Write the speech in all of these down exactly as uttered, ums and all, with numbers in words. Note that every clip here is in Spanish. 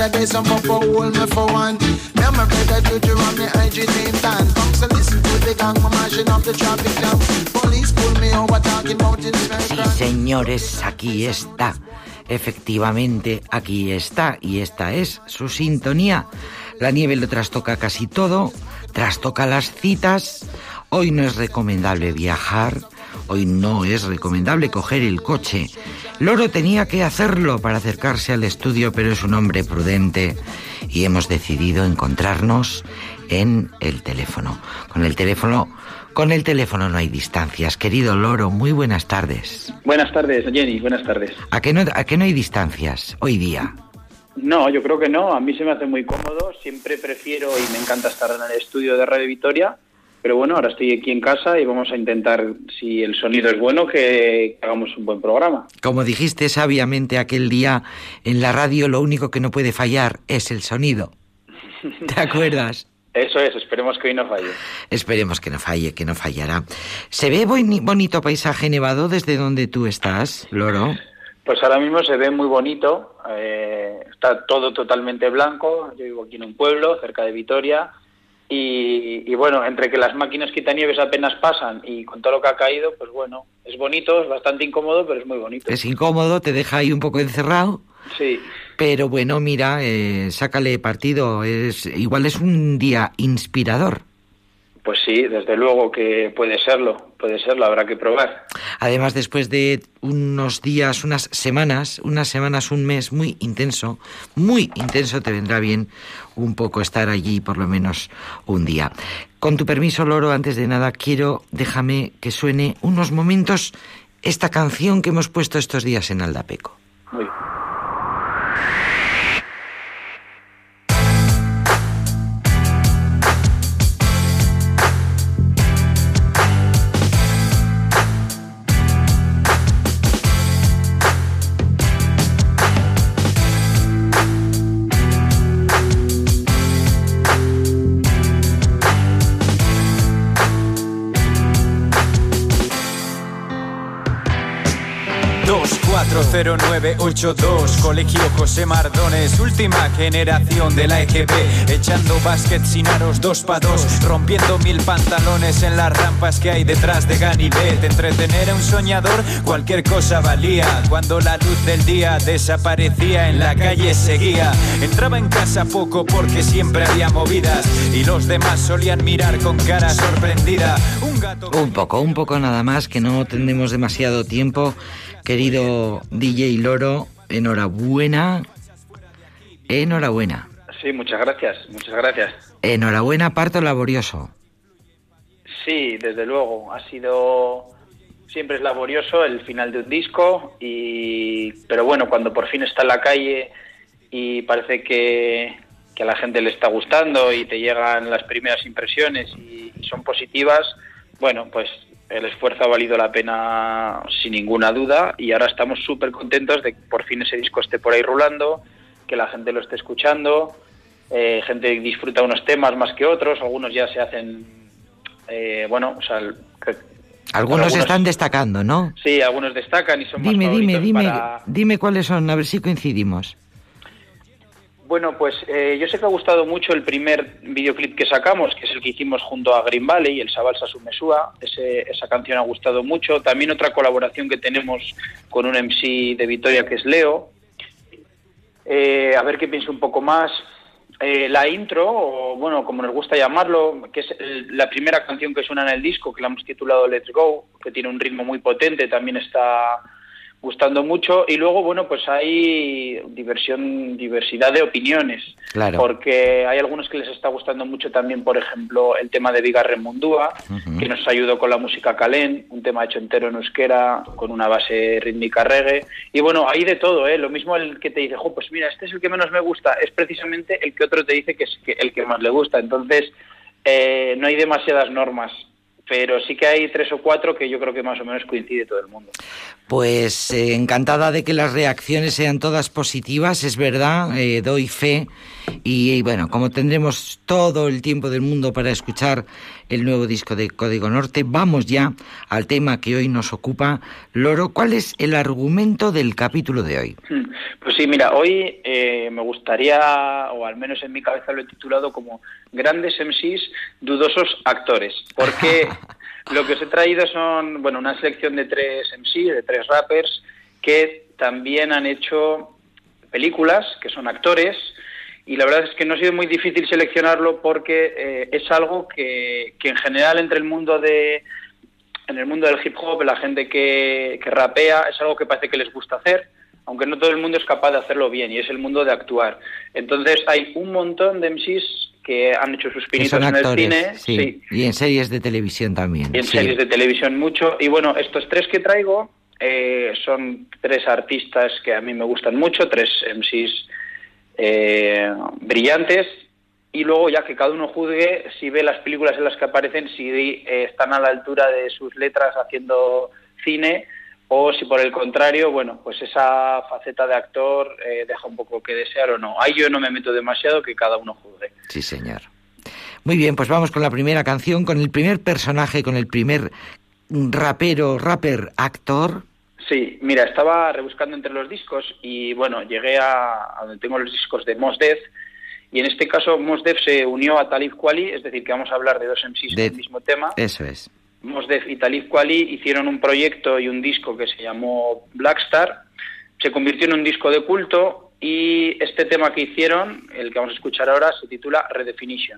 better get some up for hold me for one. Now my better do to run me hygiene tan. Come so listen to the gang, my mashing up the traffic jam. Police pull me over talking about it. Sí, señores, aquí está. Efectivamente, aquí está. Y esta es su sintonía. La nieve lo trastoca casi todo, trastoca las citas. Hoy no es recomendable viajar, hoy no es recomendable coger el coche. Loro tenía que hacerlo para acercarse al estudio, pero es un hombre prudente y hemos decidido encontrarnos en el teléfono. Con el teléfono, con el teléfono no hay distancias. Querido Loro, muy buenas tardes. Buenas tardes, Jenny, buenas tardes. ¿A qué no, a qué no hay distancias hoy día? No, yo creo que no. A mí se me hace muy cómodo. Siempre prefiero y me encanta estar en el estudio de Radio Vitoria. Pero bueno, ahora estoy aquí en casa y vamos a intentar, si el sonido es bueno, que hagamos un buen programa. Como dijiste sabiamente aquel día en la radio, lo único que no puede fallar es el sonido. ¿Te acuerdas? Eso es, esperemos que hoy no falle. Esperemos que no falle, que no fallará. ¿Se ve boni- bonito paisaje nevado desde donde tú estás, Loro? Pues ahora mismo se ve muy bonito. Eh, está todo totalmente blanco. Yo vivo aquí en un pueblo, cerca de Vitoria. Y, y bueno, entre que las máquinas quitanieves apenas pasan y con todo lo que ha caído, pues bueno, es bonito, es bastante incómodo, pero es muy bonito. Es incómodo, te deja ahí un poco encerrado. Sí. Pero bueno, mira, eh, sácale partido. Es, igual es un día inspirador. Pues sí, desde luego que puede serlo, puede serlo, habrá que probar. Además, después de unos días, unas semanas, unas semanas, un mes muy intenso, muy intenso, te vendrá bien un poco estar allí por lo menos un día. Con tu permiso, Loro, antes de nada, quiero, déjame que suene unos momentos esta canción que hemos puesto estos días en Aldapeco. Muy bien. cuatro cero nueve ocho dos, Colegio José Mardones, última generación de la E G B, echando básquet sin aros dos pa' dos, rompiendo mil pantalones en las rampas que hay detrás de Ganivet. Entretener a un soñador, cualquier cosa valía. Cuando la luz del día desaparecía, en la calle seguía. Entraba en casa poco porque siempre había movidas y los demás solían mirar con cara sorprendida. Un gato... Un poco, un poco nada más, que no tendremos demasiado tiempo. Querido D J Loro, enhorabuena, enhorabuena. Sí, muchas gracias, muchas gracias. Enhorabuena, parto laborioso. Sí, desde luego, ha sido, siempre es laborioso el final de un disco, y pero bueno, cuando por fin está en la calle y parece que, que a la gente le está gustando y te llegan las primeras impresiones y, y son positivas, bueno, pues el esfuerzo ha valido la pena sin ninguna duda, y ahora estamos súper contentos de que por fin ese disco esté por ahí rulando, que la gente lo esté escuchando, eh, gente disfruta unos temas más que otros, algunos ya se hacen, eh, bueno, o sea... Que, algunos, algunos están destacando, ¿no? Sí, algunos destacan y son dime, más favoritos. Dime, dime, para... dime cuáles son, a ver si coincidimos. Bueno, pues eh, yo sé que ha gustado mucho el primer videoclip que sacamos, que es el que hicimos junto a Green Valley, el Sabalsa Sumesúa. Ese, esa canción ha gustado mucho. También otra colaboración que tenemos con un M C de Vitoria, que es Leo. Eh, a ver qué pienso un poco más. Eh, la intro, o bueno, como nos gusta llamarlo, que es el, la primera canción que suena en el disco, que la hemos titulado Let's Go, que tiene un ritmo muy potente, también está gustando mucho. Y luego, bueno, pues hay diversión, diversidad de opiniones, claro, porque hay algunos que les está gustando mucho también, por ejemplo, el tema de Bigarren Mundúa, uh-huh. que nos ayudó con la música calén, un tema hecho entero en euskera, con una base rítmica reggae, y bueno, hay de todo, ¿eh? Lo mismo el que te dice, jo, pues mira, este es el que menos me gusta, es precisamente el que otro te dice que es que el que más le gusta. Entonces, eh, no hay demasiadas normas, pero sí que hay tres o cuatro que yo creo que más o menos coincide todo el mundo. Pues eh, encantada de que las reacciones sean todas positivas, es verdad, eh, doy fe. Y, y bueno, como tendremos todo el tiempo del mundo para escuchar el nuevo disco de Código Norte, vamos ya al tema que hoy nos ocupa. Loro, ¿cuál es el argumento del capítulo de hoy? Pues sí, mira, hoy eh, me gustaría, o al menos en mi cabeza lo he titulado como Grandes M Cs, dudosos actores, porque lo que os he traído son, bueno, una selección de tres M Cs, de tres rappers, que también han hecho películas, que son actores. Y la verdad es que no ha sido muy difícil seleccionarlo porque eh, es algo que, que en general entre el mundo de en el mundo del hip hop, la gente que, que rapea, es algo que parece que les gusta hacer, aunque no todo el mundo es capaz de hacerlo bien, y es el mundo de actuar. Entonces hay un montón de M Cs que han hecho sus pinitos en el cine. Sí, sí. Y en series de televisión también. Y en sí. series de televisión mucho. Y bueno, estos tres que traigo eh, son tres artistas que a mí me gustan mucho, tres M Cs Eh, brillantes, y luego ya que cada uno juzgue si ve las películas en las que aparecen, si eh, están a la altura de sus letras haciendo cine, o si por el contrario, bueno, pues esa faceta de actor eh, deja un poco que desear o no. Ahí yo no me meto demasiado, que cada uno juzgue. Sí, señor. Muy bien, pues vamos con la primera canción, con el primer personaje, con el primer rapero, rapper, actor. Sí, mira, estaba rebuscando entre los discos y, bueno, llegué a, a donde tengo los discos de Mos Def, y en este caso Mos Def se unió a Talib Kweli, es decir, que vamos a hablar de dos M Cs del mismo tema. Eso es. Mos Def y Talib Kweli hicieron un proyecto y un disco que se llamó Black Star, se convirtió en un disco de culto, y este tema que hicieron, el que vamos a escuchar ahora, se titula Redefinition.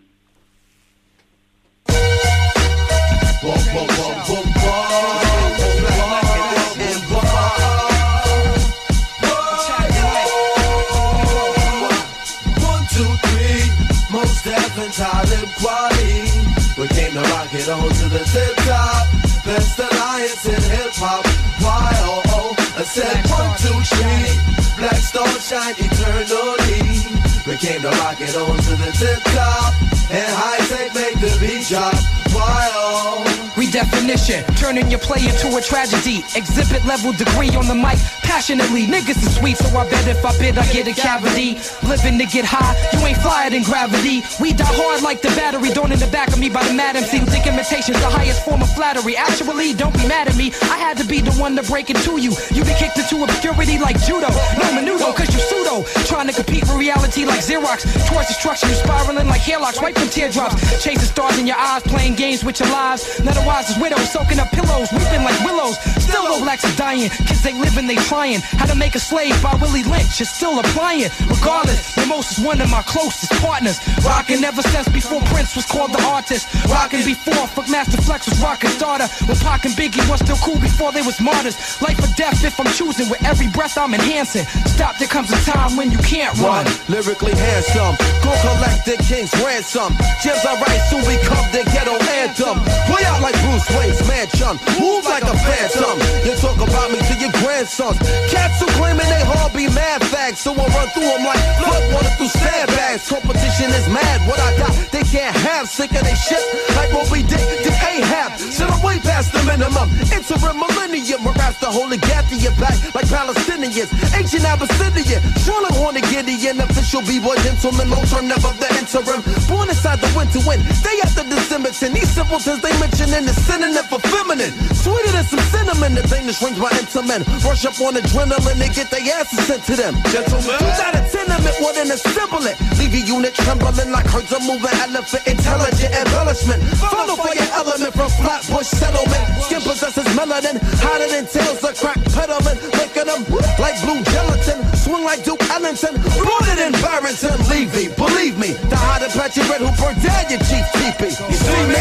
Talib Kweli, we came to rock it on to the tip top. Best alliance in hip hop. Why oh oh? I said one two three. Black star shine eternally. We came to rock it on to the tip top. And high tech make the beat drop. Why oh? Redefinition, turning your play into a tragedy. Exhibit level degree on the mic, passionately. Niggas is sweet, so I bet if I bid, I get a cavity. Living to get high, you ain't flyer than gravity. We die hard like the battery, thrown in the back of me by the mad M C who think imitation's the highest form of flattery. Actually, don't be mad at me, I had to be the one to break it to you. You be kicked into obscurity like judo. No menudo, cause you pseudo. Trying to compete for reality like Xerox. Towards destruction, you spiraling like hairlocks. Wipe them teardrops, chasing stars in your eyes, playing games with your lives. Otherwise, as widows, soaking up pillows, weeping like willows. Still no blacks are dying, kids they living, they trying. How to make a slave by Willie Lynch is still applying. Regardless, Mimos is one of my closest partners. Rockin' ever since before Prince was called the artist. Rockin' before Fuck Master Flex was rockin' starter. When Pac and Biggie was still cool before they was martyrs. Life or death if I'm choosing, with every breath I'm enhancing. Stop, there comes a time when you can't run. Run, lyrically handsome, go collect the king's ransom. Gems I write soon become the ghetto anthem. Way out like Bruce Wayne's mansion, move like a phantom. You talk about me to your grandsons. Cats who claiming they all be mad fags, so I run through them like flood water through sandbags. Competition is mad, what I got they can't have. Sick of they shit like what we did to Ahab. Said I'm way past the minimum. Interim millennium, my raps the whole gap to your back like Palestinians. Ancient Abyssinian, Charlotte Horn and Gideon, official b-boy gentleman, alternative of the interim. Born inside the winter wind, they after the Simmons. These simpletons they mention in the synonym for feminine. Sweeter than some cinnamon, the thing that shrinks my intimate. Rush up on adrenaline, they get their asses sent to them. Gentlemen, you got a tenement, what an assembly. Leave your unit trembling like herds of moving elephant. Intelligent embellishment. Follow for your element from Flatbush settlement. Skin possesses melanin, hotter than tails of crack peddling. Licking them like blue gelatin. Swing like Duke Ellington. Rooted in Barrington, Levy. Believe me, the hot and patchy red who burned down your chief teepee. You see me?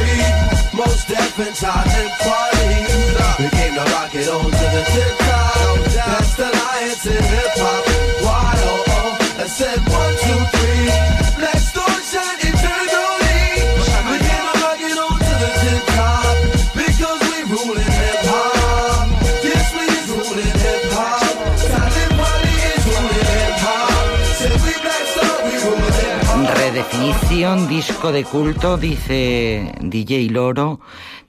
Most Def and Talib Kweli. We came to rock it on to the tip top. Best alliance in hip hop. Why oh oh? I said one, two, three. Black star shine eternally. We came to rock it on to the tip top because we rule in hip hop. Yes, we is ruling hip hop. Talib Kweli is ruling hip hop. Said we Black Star, we rule hip hop. Redefinición, disco de culto, dice D J Loro.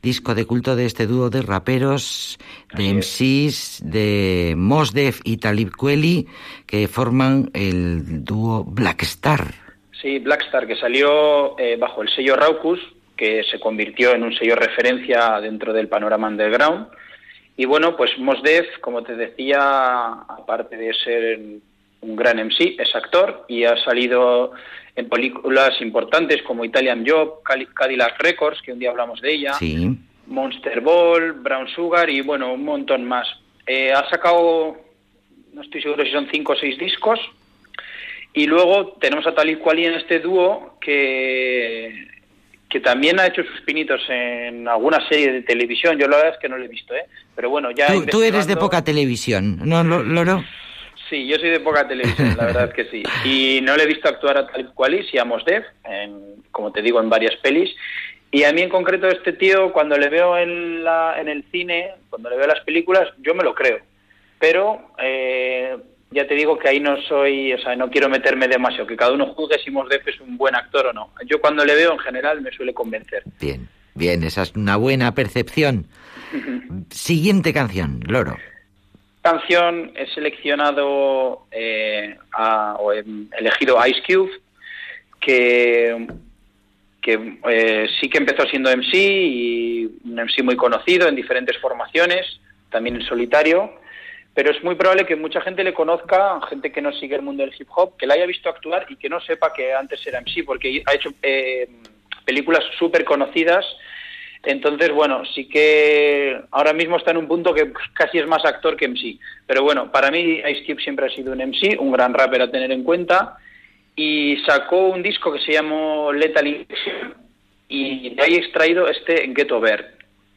disco de culto de este dúo de raperos, de M Cs, de Mos Def y Talib Kweli, que forman el dúo Black Star. Sí, Black Star, que salió eh, bajo el sello Raucus, que se convirtió en un sello referencia dentro del panorama underground. Y bueno, pues Mos Def, como te decía, aparte de ser un gran M C, es actor y ha salido en películas importantes como Italian Job, Cadillac Records, que un día hablamos de ella, sí. Monster Ball, Brown Sugar y bueno, un montón más. Eh, ha sacado, no estoy seguro si son cinco o seis discos, y luego tenemos a Talib Kweli en este dúo que... que también ha hecho sus pinitos en alguna serie de televisión. Yo la verdad es que no lo he visto, ¿eh? Pero bueno, ya... Tú, tú eres de poca televisión, ¿no, Loro? Sí, yo soy de poca televisión, la verdad es que sí. Y no le he visto actuar a Talib Kweli, sí a Mos Def, en, como te digo, en varias pelis. Y a mí en concreto este tío, cuando le veo en, la, en el cine, cuando le veo las películas, yo me lo creo. Pero... Eh, ya te digo que ahí no soy, o sea, no quiero meterme demasiado, que cada uno juzgue si Mos Def es un buen actor o no. Yo cuando le veo en general me suele convencer. Bien, bien, esa es una buena percepción. Uh-huh. Siguiente canción, Loro. Canción, he seleccionado eh, a, o he elegido Ice Cube, que, que eh, sí que empezó siendo M C y un M C muy conocido en diferentes formaciones, también en solitario. Pero es muy probable que mucha gente le conozca, gente que no sigue el mundo del hip hop, que la haya visto actuar y que no sepa que antes era M C, porque ha hecho eh, películas súper conocidas. Entonces, bueno, sí que ahora mismo está en un punto que casi es más actor que M C. Pero bueno, para mí Ice Cube siempre ha sido un M C, un gran rapper a tener en cuenta. Y sacó un disco que se llamó Lethal Injection y de ahí he extraído este Ghetto Bird.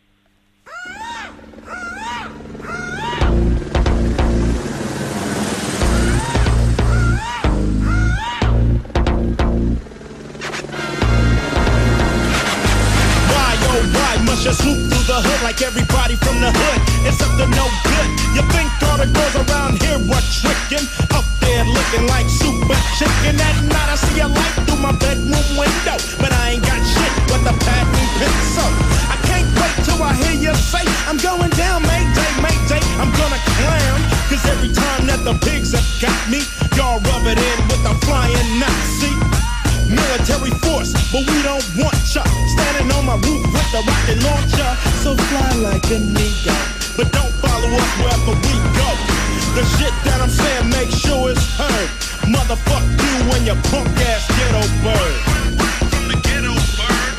Must you swoop through the hood like everybody from the hood? It's up to no good. You think all the girls around here were tricking? Up there looking like super chicken. At night I see a light through my bedroom window, but I ain't got shit but the patent pencil. I can't wait till I hear you say I'm going down, Mayday, Mayday. I'm gonna clown, cause every time that the pigs have got me, y'all rub it in with the flying Nazi. Military force, but we don't want ya. Standing on my roof with the rocket launcher. So fly like a nigga, but don't follow us wherever we go. The shit that I'm saying, make sure it's heard. Motherfuck you and your punk ass ghetto bird. From the ghetto bird.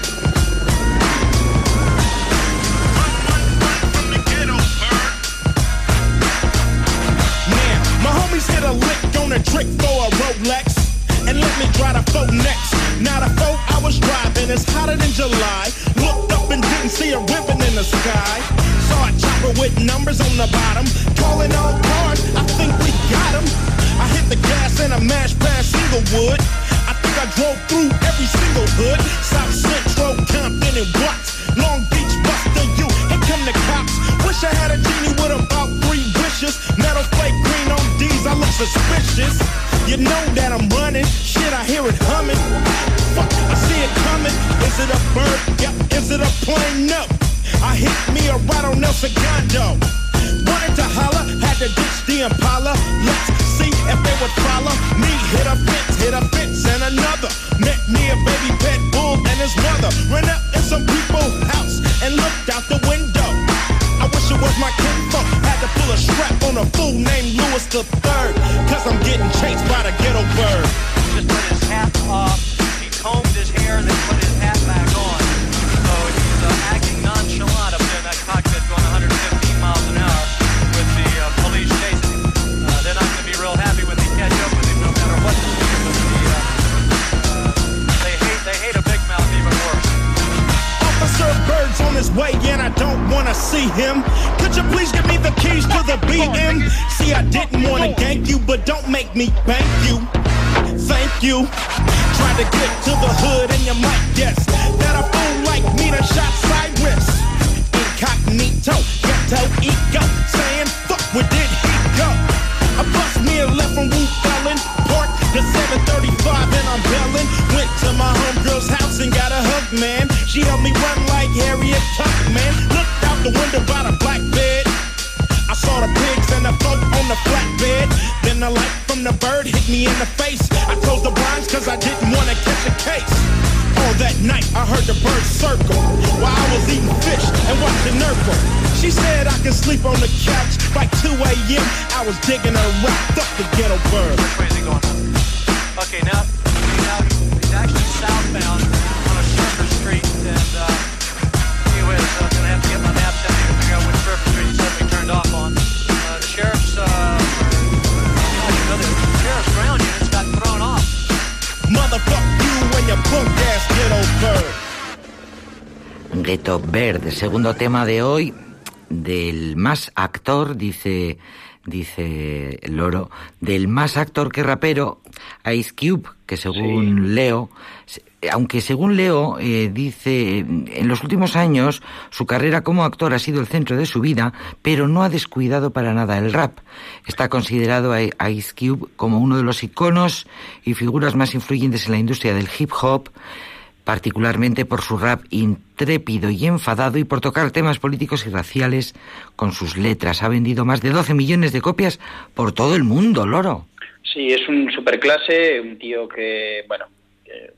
Run, run, run from the ghetto bird. Now, my homies hit a lick on a trick for a Rolex. And let me try the phone next. Now the phone I was driving, it's hotter than July. Looked up and didn't see a ribbon in the sky. Saw a chopper with numbers on the bottom. Calling all cars, I think we got them. I hit the gas and I mashed past Inglewood. I think I drove through every single hood. South Central, Compton and Watts. Long Beach, Buster, you. Here come the cops. Wish I had a genie with about three wishes. Metal flake green on D's, I look suspicious. You know that I'm running, shit I hear it humming. Fuck, I see it coming. Is it a bird? Yep. Is it a plane? No. I hit me a ride on El Segundo. Wanted to holler, had to ditch the Impala. Let's see if they would follow me. Hit a fence, hit a fence and another. Met me a baby pet bull and his mother. Ran up in some people's house and looked out the window. I wish it was my kinfolk. Had to pull a strap on a fool named Louis the Third. Cause I'm getting chased by the ghetto bird. Just put his hat off. He combed his hair, then put his hat back on. So he's uh, acting nonchalant up there in that cockpit going one hundred fifteen miles an hour with the uh, police chasing him. Uh, they're not going to be real happy when they catch up with him no matter what the speed. But the, uh, uh, they hate they hate a big mouth even worse. Officer Bird's on his way and I don't wanna see him. Could you please give me the keys to the B M? See, I didn't wanna gank you, but don't make me bank you. Thank you. Tried to get to the hood and you might guess that a fool like me done shot Cyrus. Incognito, ghetto ego, saying fuck where did he go? I bust me a left from Wu Fallon, parked the seven thirty-five and I'm bellin'. Went to my homegirl's house and got a hug, man. She helped me run like Harriet Tubman. about a black bed. I saw the pigs and the folk on the flatbed. Then the light from the bird hit me in the face. I closed the blinds cause I didn't want to catch a case. All that night I heard the birds circle while I was eating fish and watching Urkel. She said I could sleep on the couch by two a.m. I was digging her rock, fuck the ghetto bird. Which way is he going? Okay, now, now he's actually southbound on a Surface Street, and uh, gee whiz, I'm gonna have to get my maps down here to figure out which Surface Street he suddenly turned off on. Uh, the sheriff's, uh, you know, the sheriff's ground units got thrown off. Motherfuck you and your punk ass ghetto bird. Ghetto Bird, segundo tema de hoy, del más actor, dice, dice Loro, del más actor que rapero, Ice Cube, que según sí. Leo, aunque según Leo eh, dice, en los últimos años su carrera como actor ha sido el centro de su vida, pero no ha descuidado para nada el rap. Está considerado a Ice Cube como uno de los iconos y figuras más influyentes en la industria del hip hop, particularmente por su rap intrépido y enfadado y por tocar temas políticos y raciales con sus letras. Ha vendido más de doce millones de copias por todo el mundo, Loro. Sí, es un superclase, un tío que, bueno, eh,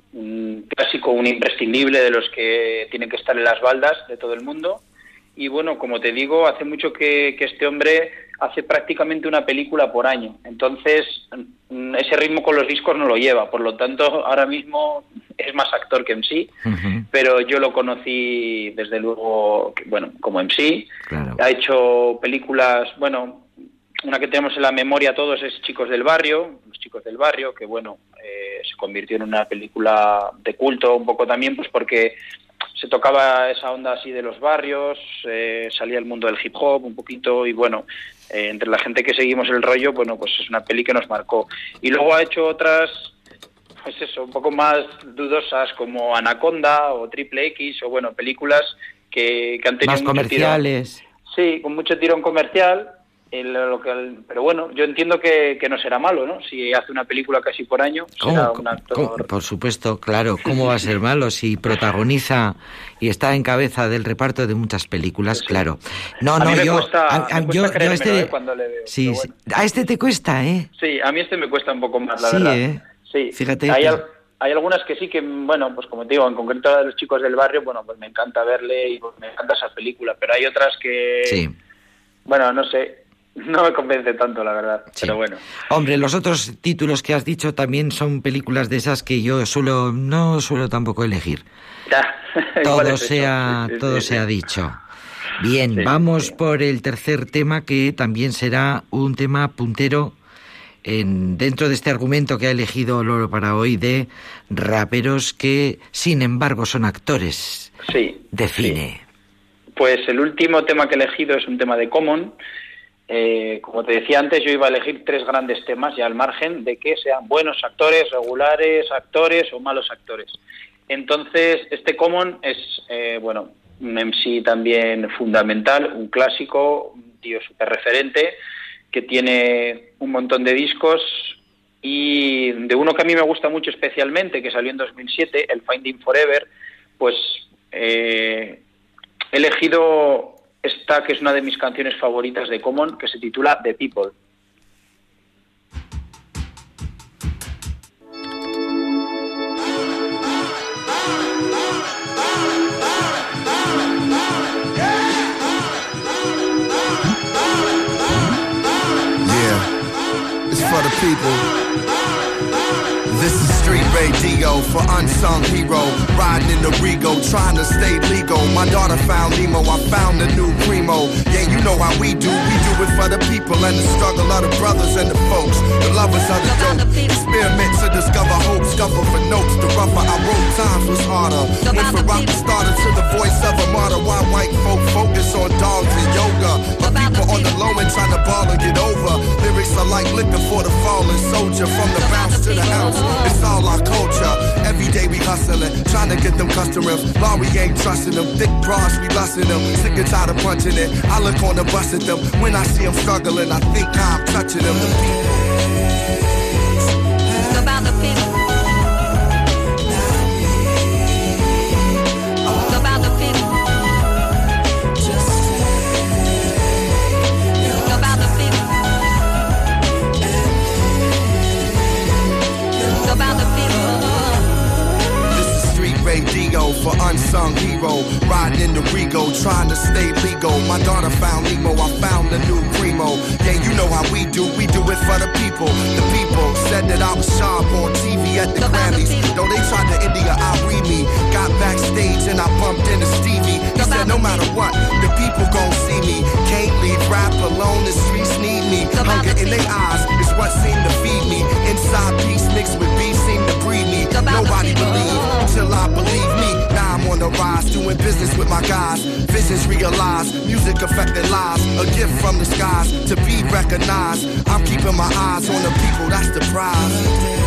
un clásico, un imprescindible de los que tienen que estar en las baldas de todo el mundo. Y bueno, como te digo, hace mucho que, que este hombre hace prácticamente una película por año. Entonces, ese ritmo con los discos no lo lleva. Por lo tanto, ahora mismo es más actor que M C. Uh-huh. Pero yo lo conocí, desde luego, bueno, como M C. Claro. Ha hecho películas, bueno, una que tenemos en la memoria todos es Chicos del Barrio, Los Chicos del Barrio, que bueno, eh, se convirtió en una película de culto un poco también, pues porque se tocaba esa onda así de los barrios, eh, salía el mundo del hip hop un poquito y bueno, eh, entre la gente que seguimos el rollo, bueno, pues es una peli que nos marcó. Y luego ha hecho otras, pues eso, un poco más dudosas como Anaconda o Triple X o bueno, películas que, que han tenido más mucho comerciales. Tirón, sí, con mucho tirón comercial. El, lo que, pero bueno, yo entiendo que, que no será malo, ¿no? Si hace una película casi por año, será un actor... ¿Cómo? Por supuesto, claro. ¿Cómo va a ser malo si protagoniza y está en cabeza del reparto de muchas películas? Sí. Claro. No, a no, mí me yo... Cuesta, a, a, me cuesta yo, yo este... ¿eh? Cuando le veo. Sí, bueno. sí. A este te cuesta, ¿eh? Sí, a mí este me cuesta un poco más, la sí, verdad. ¿eh? Sí, fíjate. Hay, que... al, hay algunas que sí que, bueno, pues como te digo, en concreto de Los Chicos del Barrio, bueno, pues me encanta verle y pues me encanta esa película, pero hay otras que... Sí. Bueno, no sé... No me convence tanto, la verdad, sí. Pero bueno. Hombre, los otros títulos que has dicho también son películas de esas que yo suelo no suelo tampoco elegir. Ya, todo sea, sí, sí, todo sí, se sí. ha dicho. Bien, sí, vamos sí. por el tercer tema, que también será un tema puntero en, dentro de este argumento que ha elegido Loro para hoy de raperos que, sin embargo, son actores sí, de cine. Sí. Pues el último tema que he elegido es un tema de Common. Eh, como te decía antes, yo iba a elegir tres grandes temas ya al margen de que sean buenos actores, regulares actores o malos actores. Entonces, este Common es, eh, bueno, un M C también fundamental, un clásico, un tío súper referente, que tiene un montón de discos y de uno que a mí me gusta mucho especialmente, que salió en dos mil siete, el Finding Forever, pues eh, he elegido... esta que es una de mis canciones favoritas de Common, que se titula The People. Yeah, it's for the people. This is street radio for unsung hero. Riding in the Rego, trying to stay legal. My daughter found Nemo, I found a new primo. Yeah, you know how we do. We do it for the people and the struggle of the brothers and the folks. The lovers of the dope. Experiment to discover hope. Scuffle for notes. The rougher I wrote, times was harder. Went from rock started to the voice of a martyr. Why white folk focus on dogs and yoga? But people on the low end trying to ball and get over. Lyrics are like liquor for the fallen soldier. From the bounce to the ounce. It's all our culture. Every day we hustling, trying to get them customers. Law, we ain't trusting them. Thick bras, we lusting them. Sick and tired of punching it. I look on the bus at them. When I see them struggling, I think I'm touching them. The people. It's about the people. It's about the people. Just Rigo, trying to stay legal. My daughter found Nemo, I found the new primo. Yeah, you know how we do, we do it for the people. The people said that I was sharp on T V at the Grammys. Though they tried to India, I read me. Got backstage and I bumped into Stevie. He said no matter what, the people gon' see me. Can't leave rap alone, the streets need me. Hunger in their eyes is what seemed to feed me. Inside peace mixed with beef seemed to breed me. Nobody believed till I believe me. Now I'm on the rise, doing business with my guys. Visions realized, music affecting lives. A gift from the skies to be recognized. I'm keeping my eyes on the people, that's the prize.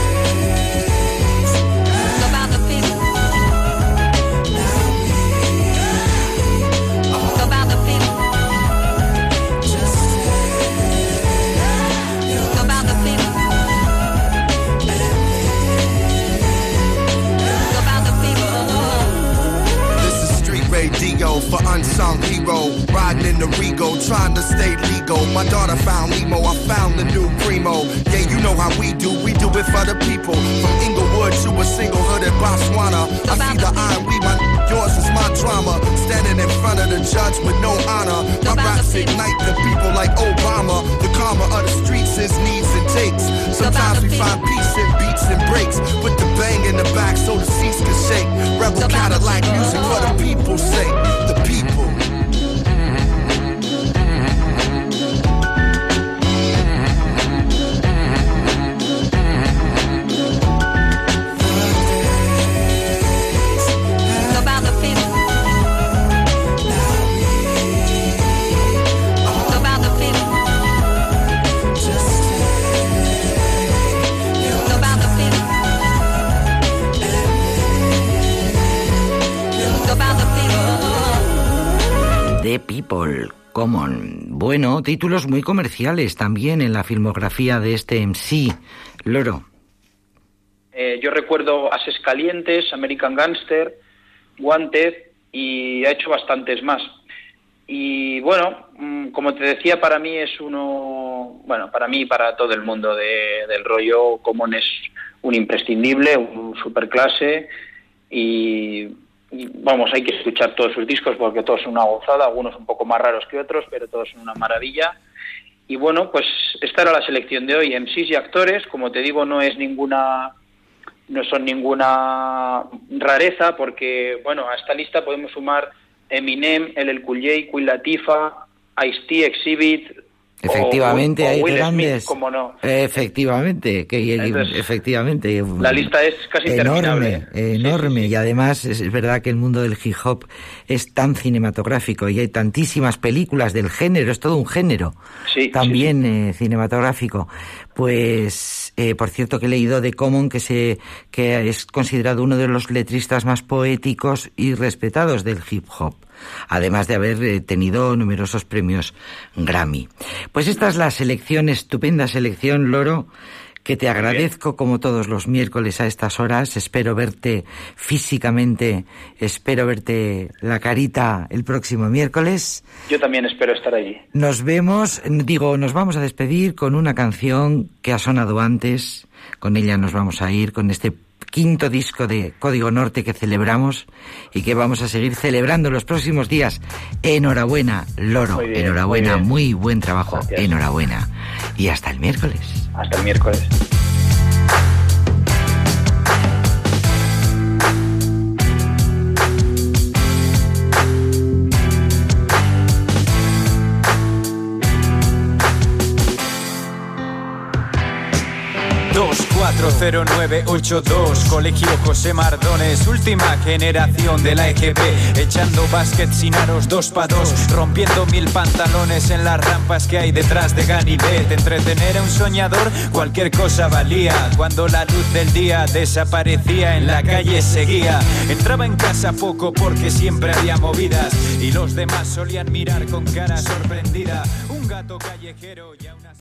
Radio for unsung hero, riding in the Rigo, trying to stay legal. My daughter found Nemo, I found the new primo. Yeah, you know how we do, we do it for the people. From Inglewood to a single hood in Botswana. I see the iron weed, my yours is my drama. Standing in front of the judge with no honor. My raps ignite the people like Obama. The karma of the streets is needs and takes. Sometimes we find peace in beats and breaks. Put the bang in the back so the seats can shake. Rebel Cadillac music for the people's sake. The people. The People, Common. Bueno, títulos muy comerciales también en la filmografía de este M C. Loro. Eh, yo recuerdo Ases Calientes, American Gangster, Wanted y ha hecho bastantes más. Y bueno, como te decía, para mí es uno, bueno, para mí y para todo el mundo de, del rollo, Common es un imprescindible, un superclase y... Y vamos, hay que escuchar todos sus discos porque todos son una gozada, algunos un poco más raros que otros, pero todos son una maravilla. Y bueno, pues esta era la selección de hoy, M Cs y actores. Como te digo, no es ninguna, no son ninguna rareza porque, bueno, a esta lista podemos sumar Eminem, L L Cool J, Queen Latifah, Ice-T, Exhibit. Efectivamente, o, o hay Will grandes. Smith, ¿cómo no? Efectivamente, que Entonces, efectivamente. La lista es casi enorme, interminable. enorme. Sí, sí, sí. Y además es verdad que el mundo del hip hop es tan cinematográfico y hay tantísimas películas del género, es todo un género. Sí, también sí, sí. Eh, cinematográfico. Pues, eh, por cierto, que he leído de Common que se que es considerado uno de los letristas más poéticos y respetados del hip hop, además de haber eh, tenido numerosos premios Grammy. Pues esta es la selección, estupenda selección, Loro, que te agradezco como todos los miércoles a estas horas. Espero verte físicamente, espero verte la carita el próximo miércoles. Yo también espero estar allí. Nos vemos, digo, nos vamos a despedir con una canción que ha sonado antes. Con ella nos vamos a ir, con este quinto disco de Código Norte que celebramos y que vamos a seguir celebrando los próximos días. Enhorabuena, Loro. Muy bien, enhorabuena, muy, muy buen trabajo. Gracias. Enhorabuena. Y hasta el miércoles. Hasta el miércoles. dos cuatro cero nueve ocho dos, Colegio José Mardones, última generación de la E G B, echando básquet sin aros dos pa' dos, rompiendo mil pantalones en las rampas que hay detrás de Ganivet. Entretener a un soñador, cualquier cosa valía, cuando la luz del día desaparecía en la calle seguía. Entraba en casa poco porque siempre había movidas y los demás solían mirar con cara sorprendida. Un gato callejero y a una...